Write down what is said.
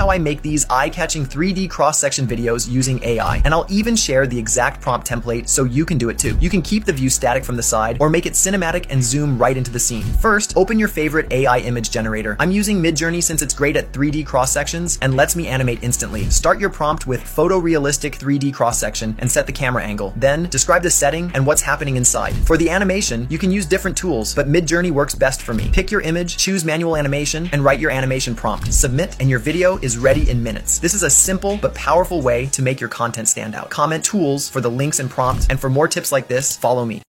how I make these eye-catching 3D cross-section videos using AI, and I'll even share the exact prompt template so you can do it too. You can keep the view static from the side or make it cinematic and zoom right into the scene. First, open your favorite AI image generator. I'm using Midjourney since it's great at 3D cross-sections and lets me animate instantly. Start your prompt with photorealistic 3D cross-section and set the camera angle. Then, describe the setting and what's happening inside. For the animation, you can use different tools, but Midjourney works best for me. Pick your image, choose manual animation, and write your animation prompt. Submit, and your video is ready in minutes. This is a simple but powerful way to make your content stand out. Comment tools for the links and prompts, and for more tips like this, follow me.